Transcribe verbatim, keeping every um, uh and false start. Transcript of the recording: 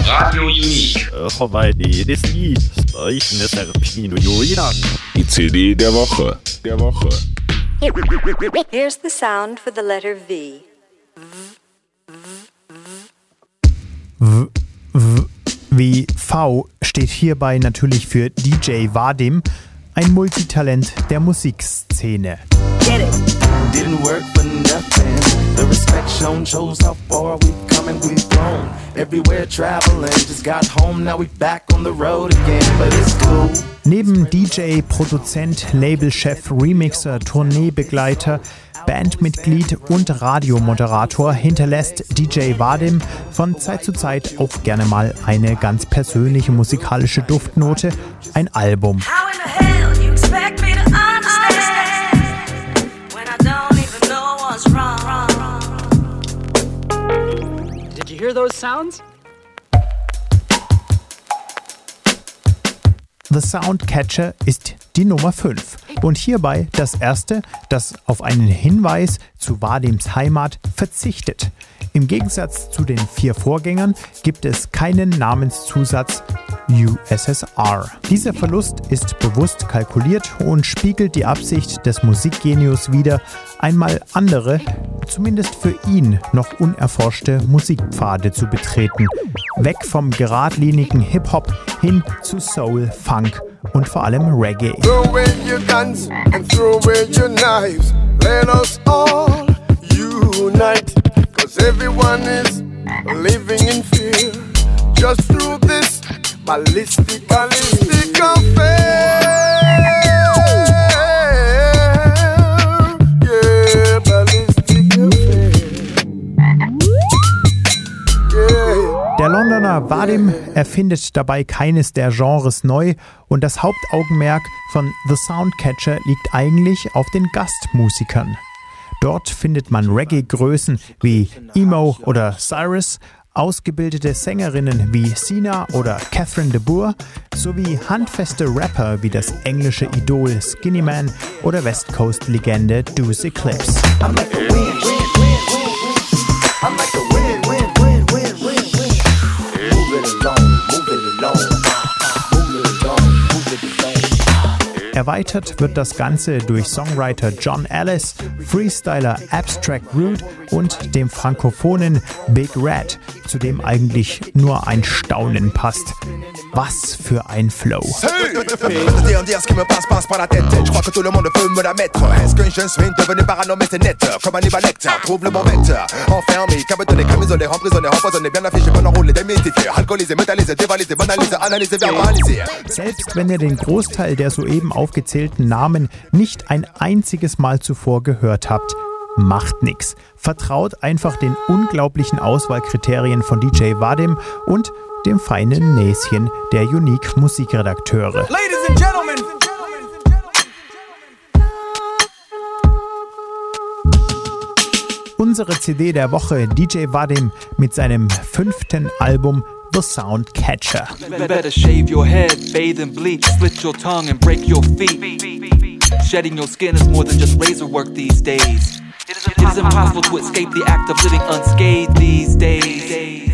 Radio Unique. Ormai decidi, stojne serpino joina. Die C D der Woche. Der Woche. Here's the sound for the letter V. V, V, wie V steht hierbei natürlich für D J Vadim, ein Multitalent der Musikszene. Get it! Didn't work for nothing. The respect shown shows how far we've come and we've grown. Everywhere traveling, just got home, now we back on the road again, but it's cool. Neben D J, Produzent, Labelchef, Remixer, Tourneebegleiter, Bandmitglied und Radiomoderator hinterlässt D J Vadim von Zeit zu Zeit auch gerne mal eine ganz persönliche musikalische Duftnote, ein Album. How in the hell you expect me to understand when I don't even know what's wrong? Did you hear those sounds? The Soundcatcher ist die Nummer fünf und hierbei das erste, das auf einen Hinweis zu Vadims Heimat verzichtet. Im Gegensatz zu den vier Vorgängern gibt es keinen Namenszusatz U S S R. Dieser Verlust ist bewusst kalkuliert und spiegelt die Absicht des Musikgenius wider, einmal andere, zumindest für ihn noch unerforschte Musikpfade zu betreten. Weg vom geradlinigen Hip-Hop hin zu Soul, Funk und vor allem Reggae. Throw away your guns and throw away your knives. Let us all unite, cause everyone is living in fear. Just through this ballistic, ballistic affair. Yeah, ballistic affair. Yeah. Der Londoner Vadim erfindet dabei keines der Genres neu und das Hauptaugenmerk von The Soundcatcher liegt eigentlich auf den Gastmusikern. Dort findet man Reggae-Größen wie Emo oder Cyrus, ausgebildete Sängerinnen wie Sina oder Catherine de Boer sowie handfeste Rapper wie das englische Idol Skinny Man oder West Coast-Legende Deuce Eclipse. I'm like the wind, wind, wind, wind, wind. I'm like the wind, wind, wind, wind, wind, wind. Move it along, move it along. Move it along, move it along. Erweitert wird das Ganze durch Songwriter John Ellis, Freestyler Abstract Rude und dem frankophonen Big Red, zu dem eigentlich nur ein Staunen passt. Was für ein Flow! Selbst wenn ihr den Großteil der soeben aufgezählten Namen nicht ein einziges Mal zuvor gehört habt, macht nix. Vertraut einfach den unglaublichen Auswahlkriterien von D J Vadim und dem feinen Näschen der Unique Musikredakteure. Ladies and gentlemen. Unsere C D der Woche, D J Vadim mit seinem fünften Album The Soundcatcher. Better shave your head, bathe in bleach, slit your tongue and break your feet. Shedding your skin is more than just razor work these days. It is impossible to escape the act of living unscathed these days.